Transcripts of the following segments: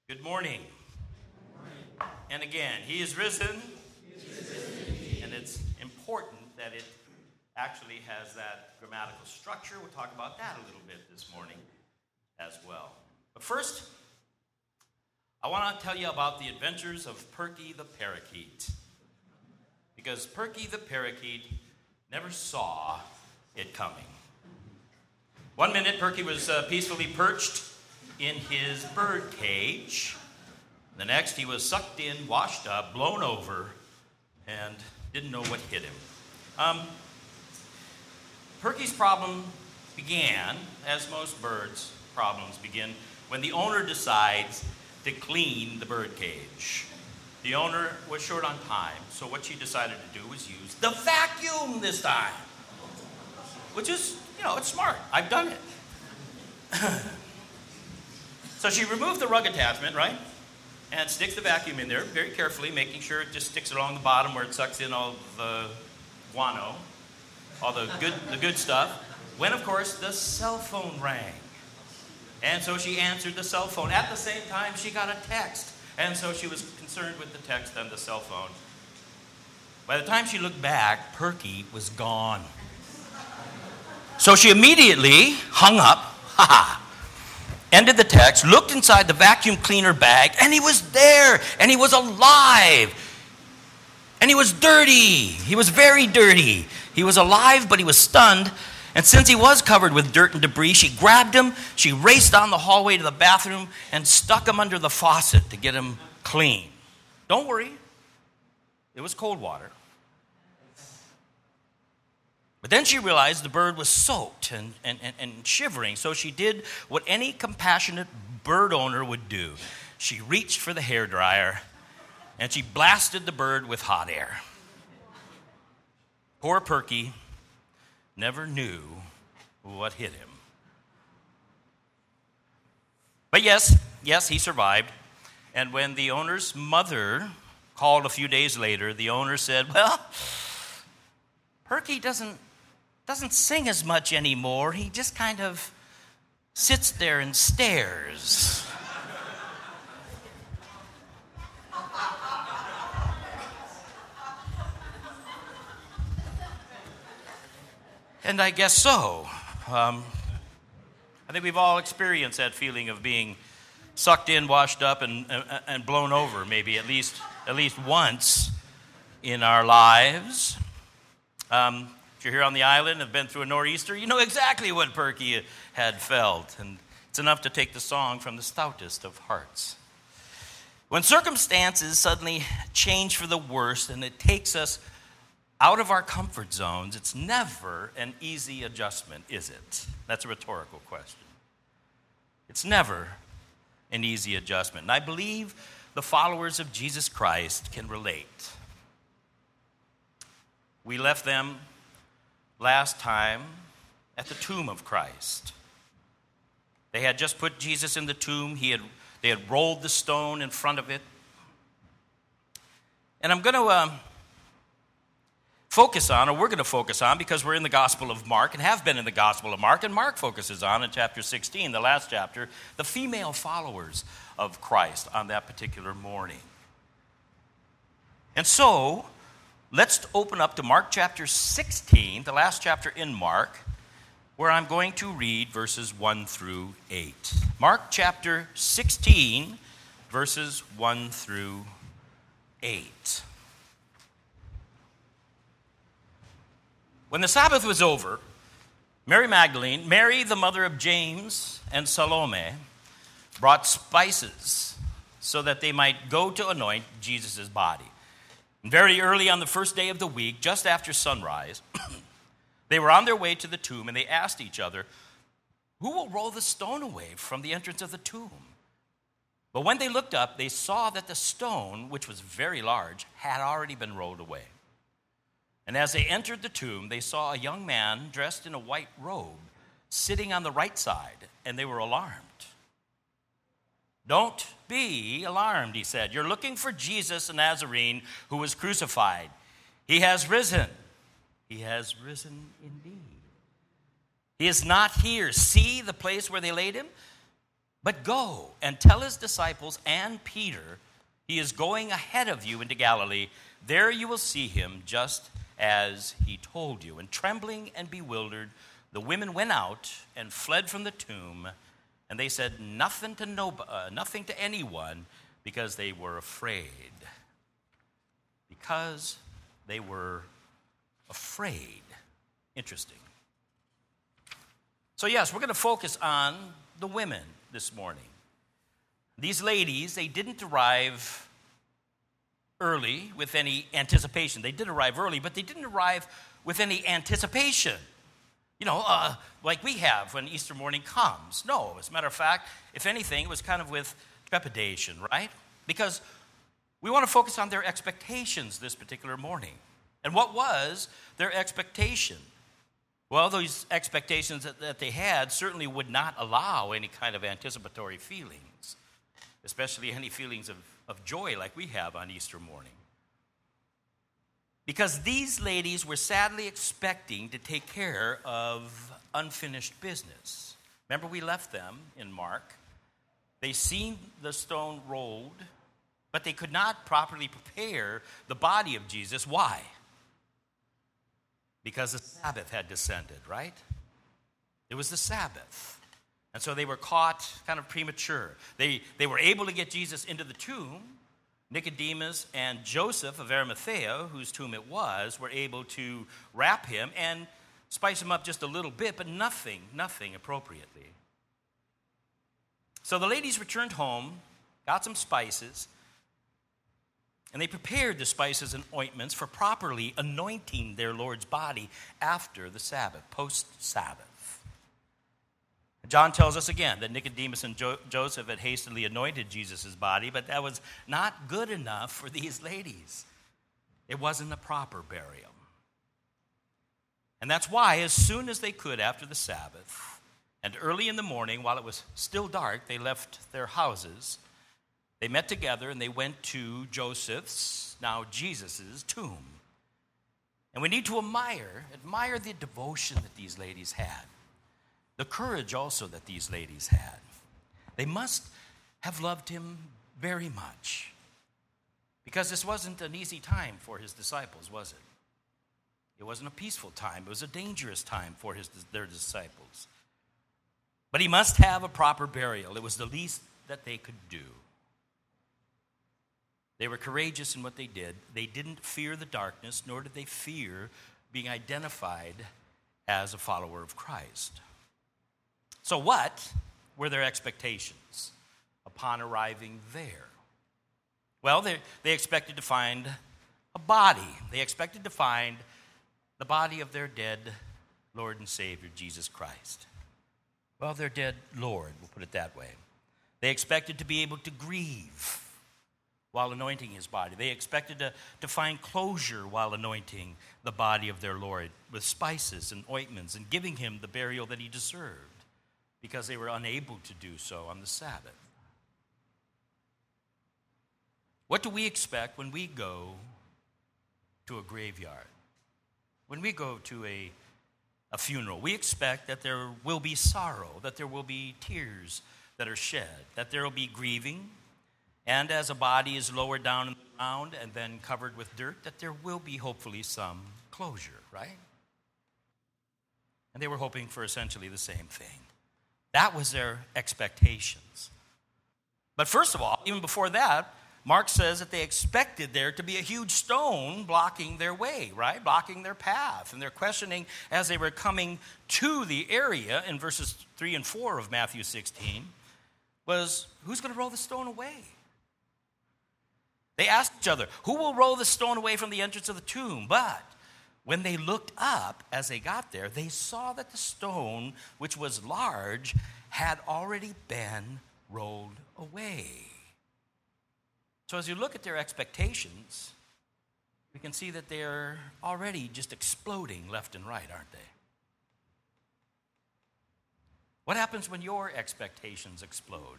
Good morning. And again, he is risen. And it's important that it actually has that grammatical structure. We'll talk about that a little bit this morning as well. But first, I want to tell you about the adventures of Perky the parakeet. Because Perky the parakeet never saw it coming. One minute, Perky was peacefully perched in his bird cage. The next, he was sucked in, washed up, blown over, and didn't know what hit him. Perky's problem began, as most birds' problems begin, when the owner decides to clean the bird cage. The owner was short on time, so what she decided to do was use the vacuum this time. Which is, it's smart. I've done it. So she removed the rug attachment, right? And sticks the vacuum in there very carefully, making sure it just sticks along the bottom where it sucks in all the guano, all the good stuff. When, of course, the cell phone rang. And so she answered the cell phone. At the same time, she got a text. And so she was concerned with the text and the cell phone. By the time she looked back, Perky was gone. So she immediately hung up, ended the text, looked inside the vacuum cleaner bag, and he was there, and he was alive. And he was dirty. He was very dirty. He was alive, but he was stunned. And since he was covered with dirt and debris, she grabbed him, she raced down the hallway to the bathroom, and stuck him under the faucet to get him clean. Don't worry. It was cold water. But then she realized the bird was soaked and shivering, so she did what any compassionate bird owner would do. She reached for the hairdryer, and she blasted the bird with hot air. Poor Perky never knew what hit him. But yes, he survived. And when the owner's mother called a few days later, the owner said, well, Perky doesn't sing as much anymore. He just kind of sits there and stares. And I guess so. I think we've all experienced that feeling of being sucked in, washed up, and blown over, maybe at least once in our lives. If you're here on the island and have been through a nor'easter, you know exactly what Perky had felt. And it's enough to take the song from the stoutest of hearts. When circumstances suddenly change for the worse and it takes us out of our comfort zones, it's never an easy adjustment, is it? That's a rhetorical question. It's never an easy adjustment. And I believe the followers of Jesus Christ can relate. We left them last time at the tomb of Christ. They had just put Jesus in the tomb. They had rolled the stone in front of it. And I'm going to we're going to focus on, because we're in the Gospel of Mark and have been in the Gospel of Mark, and Mark focuses on, in chapter 16, the last chapter, the female followers of Christ on that particular morning. And so, let's open up to Mark chapter 16, the last chapter in Mark, where I'm going to read verses 1 through 8. Mark chapter 16, verses 1 through 8. When the Sabbath was over, Mary Magdalene, Mary the mother of James, and Salome brought spices so that they might go to anoint Jesus' body. And very early on the first day of the week, just after sunrise, they were on their way to the tomb, and they asked each other, who will roll the stone away from the entrance of the tomb? But when they looked up, they saw that the stone, which was very large, had already been rolled away. And as they entered the tomb, they saw a young man dressed in a white robe sitting on the right side, and they were alarmed. Don't be alarmed, he said. You're looking for Jesus the Nazarene who was crucified. He has risen. He has risen indeed. He is not here. See the place where they laid him? But go and tell his disciples and Peter, he is going ahead of you into Galilee. There you will see him just as he told you." And trembling and bewildered, the women went out and fled from the tomb, and they said nothing to anyone, because they were afraid. Because they were afraid. Interesting. So yes, we're going to focus on the women this morning. These ladies, they didn't arrive early with any anticipation. They did arrive early, but they didn't arrive with any anticipation. Like we have when Easter morning comes. No, as a matter of fact, if anything, it was kind of with trepidation, right? Because we want to focus on their expectations this particular morning. And what was their expectation? Well, those expectations that they had certainly would not allow any kind of anticipatory feelings, especially any feelings of joy like we have on Easter morning. Because these ladies were sadly expecting to take care of unfinished business. Remember, we left them in Mark. They seen the stone rolled, but they could not properly prepare the body of Jesus. Why? Because the Sabbath had descended, right? It was the Sabbath. And so they were caught kind of premature. They were able to get Jesus into the tomb. Nicodemus and Joseph of Arimathea, whose tomb it was, were able to wrap him and spice him up just a little bit, but nothing appropriately. So the ladies returned home, got some spices, and they prepared the spices and ointments for properly anointing their Lord's body after the Sabbath, post-Sabbath. John tells us again that Nicodemus and Joseph had hastily anointed Jesus' body, but that was not good enough for these ladies. It wasn't a proper burial. And that's why, as soon as they could after the Sabbath, and early in the morning, while it was still dark, they left their houses. They met together and they went to Joseph's, now Jesus' tomb. And we need to admire the devotion that these ladies had. The courage also that these ladies had. They must have loved him very much. Because this wasn't an easy time for his disciples, was it? It wasn't a peaceful time. It was a dangerous time for their disciples. But he must have a proper burial. It was the least that they could do. They were courageous in what they did. They didn't fear the darkness, nor did they fear being identified as a follower of Christ. So what were their expectations upon arriving there? Well, they expected to find a body. They expected to find the body of their dead Lord and Savior, Jesus Christ. Well, their dead Lord, we'll put it that way. They expected to be able to grieve while anointing his body. They expected to find closure while anointing the body of their Lord with spices and ointments and giving him the burial that he deserved, because they were unable to do so on the Sabbath. What do we expect when we go to a graveyard? When we go to a funeral, we expect that there will be sorrow, that there will be tears that are shed, that there will be grieving, and as a body is lowered down in the ground and then covered with dirt, that there will be hopefully some closure, right? And they were hoping for essentially the same thing. That was their expectations. But first of all, even before that, Mark says that they expected there to be a huge stone blocking their way, right? Blocking their path. And they're questioning as they were coming to the area in verses 3 and 4 of Matthew 16 was, who's going to roll the stone away? They asked each other, who will roll the stone away from the entrance of the tomb? But when they looked up as they got there, they saw that the stone, which was large, had already been rolled away. So as you look at their expectations, we can see that they're already just exploding left and right, aren't they? What happens when your expectations explode?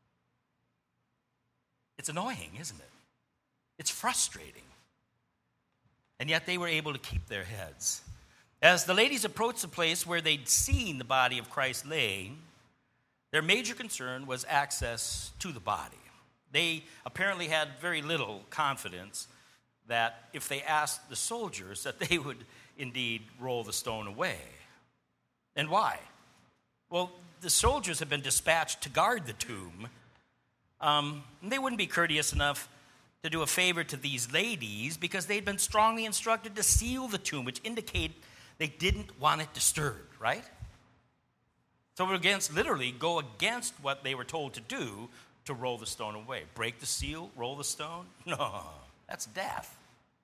It's annoying, isn't it? It's frustrating. And yet they were able to keep their heads. As the ladies approached the place where they'd seen the body of Christ laying, Their major concern was access to the body. They apparently had very little confidence that if they asked the soldiers that they would indeed roll the stone away. And why? Well, the soldiers had been dispatched to guard the tomb. They wouldn't be courteous enough to do a favor to these ladies because they'd been strongly instructed to seal the tomb, which indicated they didn't want it disturbed, right? So it would literally go against what they were told to do to roll the stone away. Break the seal, roll the stone? No, that's death.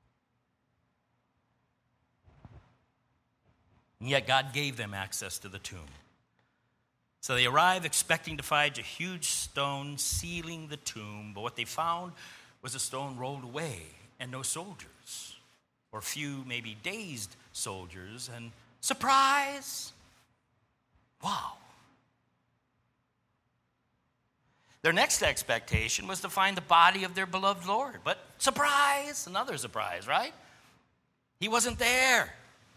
And yet God gave them access to the tomb. So they arrived expecting to find a huge stone sealing the tomb, but what they found was a stone rolled away and no soldiers, or a few maybe dazed soldiers, and surprise! Wow. Their next expectation was to find the body of their beloved Lord, but surprise! Another surprise, right? He wasn't there.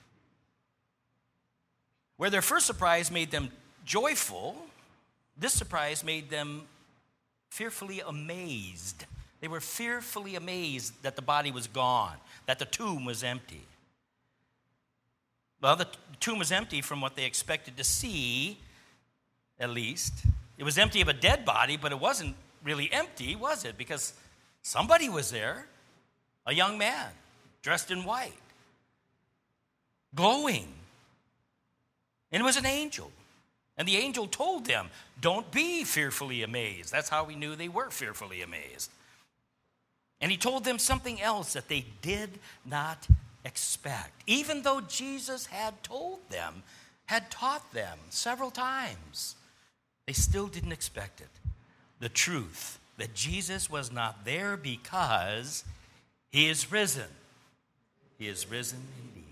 Where their first surprise made them joyful, this surprise made them fearfully amazed. They were fearfully amazed that the body was gone, that the tomb was empty. Well, the tomb was empty from what they expected to see, at least. It was empty of a dead body, but it wasn't really empty, was it? Because somebody was there, a young man, dressed in white, glowing. And it was an angel. And the angel told them, don't be fearfully amazed. That's how we knew they were fearfully amazed. And he told them something else that they did not expect. Even though Jesus had told them, had taught them several times, they still didn't expect it. The truth that Jesus was not there because he is risen. He is risen indeed.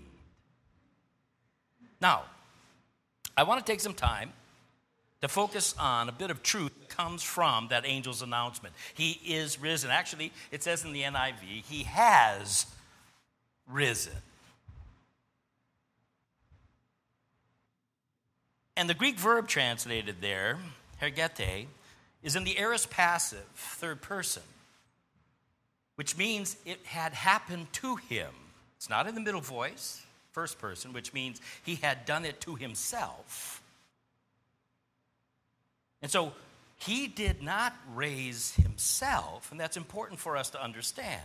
Now, I want to take some time to focus on a bit of truth that comes from that angel's announcement. He is risen. Actually, it says in the NIV, he has risen. And the Greek verb translated there, hergete, is in the aorist passive, third person, which means it had happened to him. It's not in the middle voice, first person, which means he had done it to himself. And so he did not raise himself, and that's important for us to understand.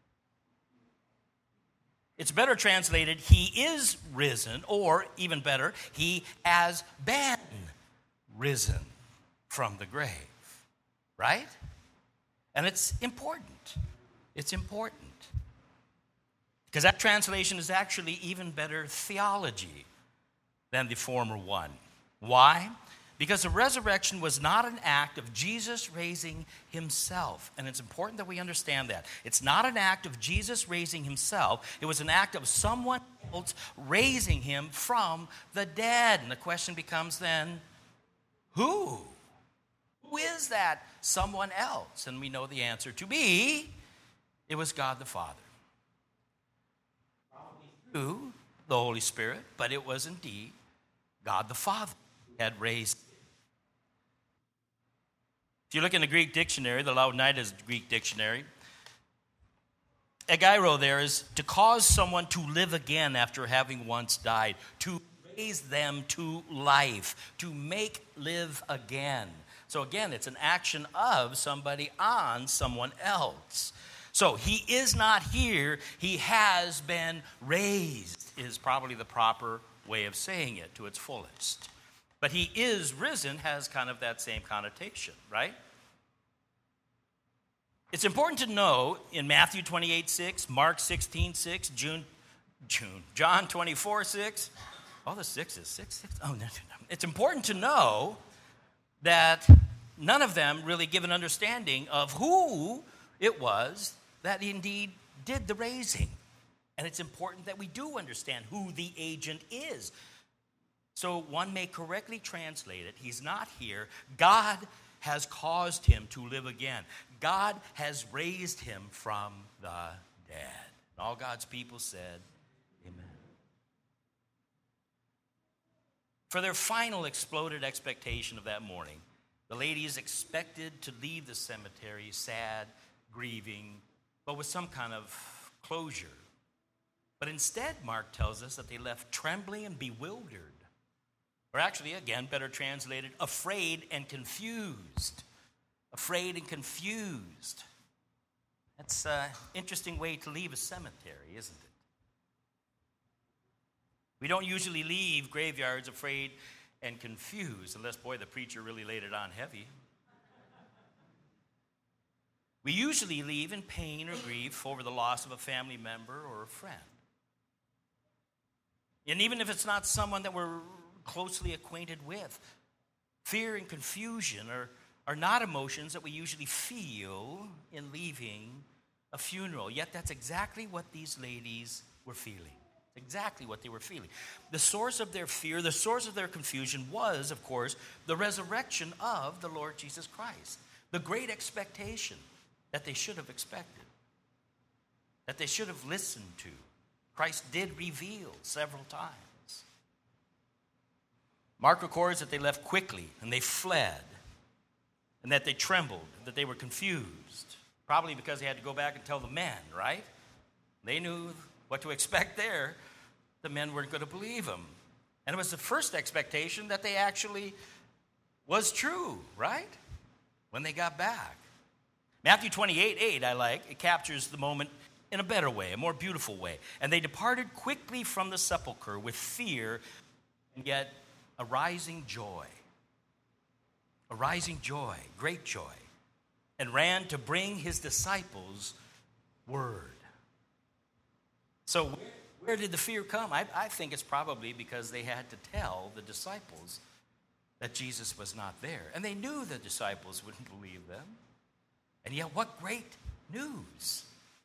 It's better translated, he is risen, or even better, he has been risen from the grave, right? And it's important. It's important. Because that translation is actually even better theology than the former one. Why? Because the resurrection was not an act of Jesus raising himself. And it's important that we understand that. It's not an act of Jesus raising himself. It was an act of someone else raising him from the dead. And the question becomes then, who? Who is that someone else? And we know the answer to be, it was God the Father. Through the Holy Spirit, but it was indeed God the Father who had raised him. If you look in the Greek dictionary, the Louda-Nidus Greek dictionary, ageiro there is to cause someone to live again after having once died, to raise them to life, to make live again. So again, it's an action of somebody on someone else. So he is not here, he has been raised, is probably the proper way of saying it to its fullest. But he is risen has kind of that same connotation, right? It's important to know in Matthew 28:6, Mark 16:6, John 24:6. Oh, the sixes, 6. Oh, no. It's important to know that none of them really give an understanding of who it was that indeed did the raising. And it's important that we do understand who the agent is. So one may correctly translate it. He's not here. God has caused him to live again. God has raised him from the dead. And all God's people said, amen. For their final exploded expectation of that morning, The ladies expected to leave the cemetery sad, grieving, but with some kind of closure. But instead, Mark tells us that they left trembling and bewildered. Or actually, again, better translated, afraid and confused. Afraid and confused. That's an interesting way to leave a cemetery, isn't it? We don't usually leave graveyards afraid and confused, unless, boy, the preacher really laid it on heavy. We usually leave in pain or grief over the loss of a family member or a friend. And even if it's not someone that we're closely acquainted with, fear and confusion are not emotions that we usually feel in leaving a funeral. Yet that's exactly what these ladies were feeling. Exactly what they were feeling. The source of their fear, the source of their confusion was, of course, the resurrection of the Lord Jesus Christ. The great expectation that they should have expected, that they should have listened to. Christ did reveal several times. Mark records that they left quickly and they fled, and that they trembled, that they were confused, probably because they had to go back and tell the men, right? They knew what to expect there. The men weren't going to believe him. And it was the first expectation that they actually was true, right? When they got back. Matthew 28:8, I like. It captures the moment in a better way, a more beautiful way. And they departed quickly from the sepulchre with fear and yet a rising joy. A rising joy, great joy. And ran to bring his disciples word. So where did the fear come? I think it's probably because they had to tell the disciples that Jesus was not there. And they knew the disciples wouldn't believe them. And yet, what great news.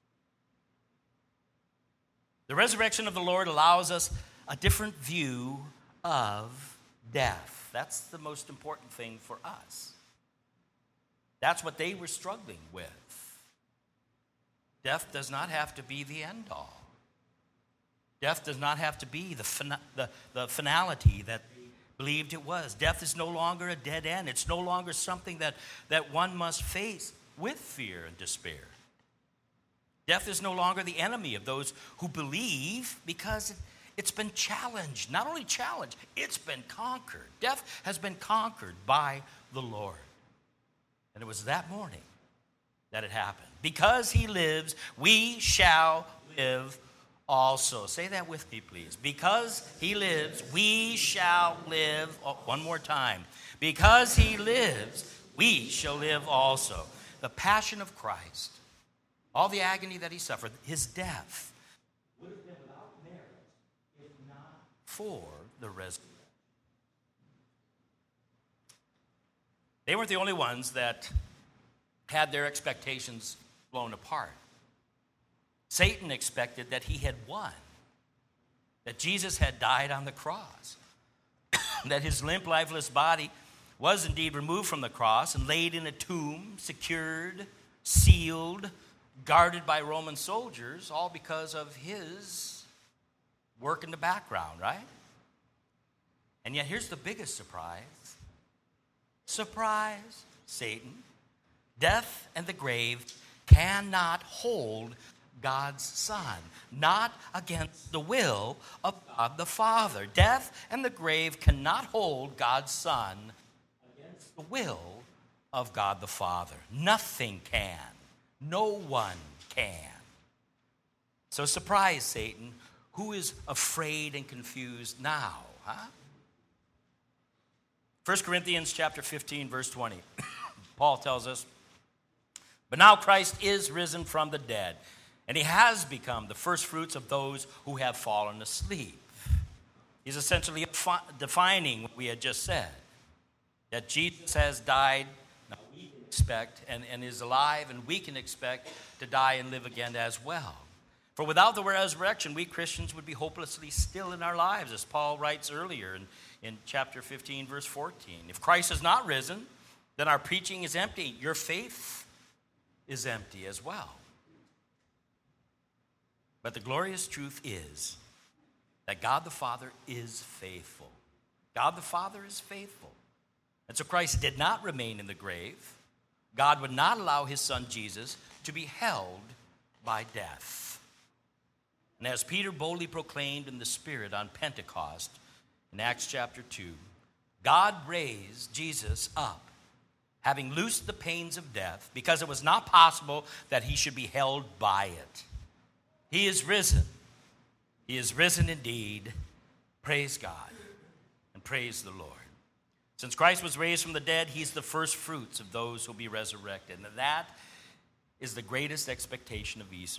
The resurrection of the Lord allows us a different view of death. That's the most important thing for us. That's what they were struggling with. Death does not have to be the end all. Death does not have to be the finality that they believed it was. Death is no longer a dead end. It's no longer something that one must face with fear and despair. Death is no longer the enemy of those who believe because it's been challenged. Not only challenged, it's been conquered. Death has been conquered by the Lord. And it was that morning that it happened. Because he lives, we shall live also. Say that with me, please. Because he lives, we shall live. Oh, one more time. Because he lives, we shall live also. The passion of Christ, all the agony that he suffered, his death, would have been without merit if not for the resurrection. They weren't the only ones that had their expectations blown apart. Satan expected that he had won, that Jesus had died on the cross, that his limp, lifeless body was indeed removed from the cross and laid in a tomb, secured, sealed, guarded by Roman soldiers, all because of his work in the background, right? And yet here's the biggest surprise. Surprise, Satan. Death and the grave cannot hold God's Son, not against the will of God the Father. Death and the grave cannot hold God's Son against the will of God the Father. Nothing can. No one can. So surprise, Satan. Who is afraid and confused now? Huh? 1 Corinthians chapter 15, verse 20. Paul tells us, but now Christ is risen from the dead, and he has become the first fruits of those who have fallen asleep. He's essentially defining what we had just said, that Jesus has died, now we can expect, and is alive, and we can expect to die and live again as well. For without the resurrection, we Christians would be hopelessly still in our lives, as Paul writes earlier in chapter 15, verse 14. If Christ has not risen, then our preaching is empty. Your faith is empty as well. But the glorious truth is that God the Father is faithful. God the Father is faithful. And so Christ did not remain in the grave. God would not allow his son Jesus to be held by death. And as Peter boldly proclaimed in the Spirit on Pentecost in Acts chapter 2, God raised Jesus up, having loosed the pains of death, because it was not possible that he should be held by it. He is risen. He is risen indeed. Praise God and praise the Lord. Since Christ was raised from the dead, he's the first fruits of those who will be resurrected. And that is the greatest expectation of Easter.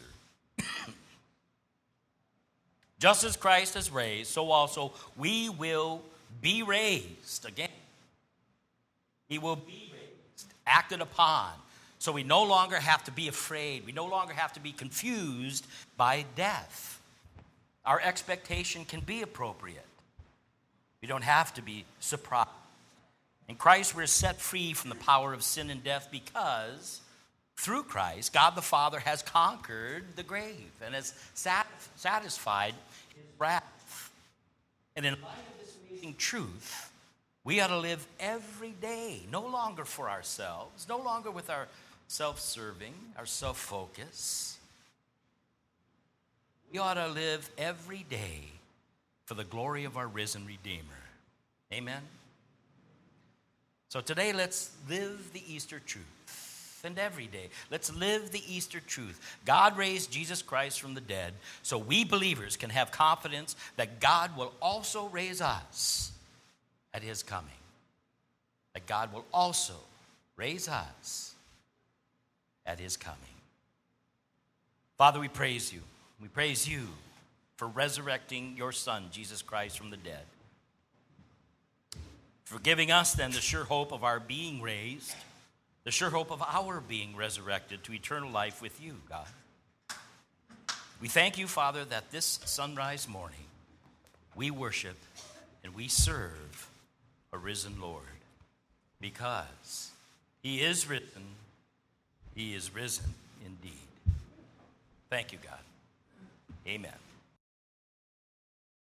Just as Christ is raised, so also we will be raised again. He will be raised, acted upon. So we no longer have to be afraid. We no longer have to be confused by death. Our expectation can be appropriate. We don't have to be surprised. In Christ, we're set free from the power of sin and death because through Christ, God the Father has conquered the grave and has satisfied his wrath. And in light of this amazing truth, we ought to live every day, no longer for ourselves, no longer with our self-serving, our self-focus. We ought to live every day for the glory of our risen Redeemer. Amen? So today, let's live the Easter truth. And every day, let's live the Easter truth. God raised Jesus Christ from the dead, so we believers can have confidence that God will also raise us at his coming. That God will also raise us at his coming. Father, we praise you. We praise you for resurrecting your Son, Jesus Christ, from the dead. For giving us then the sure hope of our being raised, the sure hope of our being resurrected to eternal life with you, God. We thank you, Father, that this sunrise morning we worship and we serve a risen Lord, because he is risen, he is risen indeed. Thank you, God. Amen.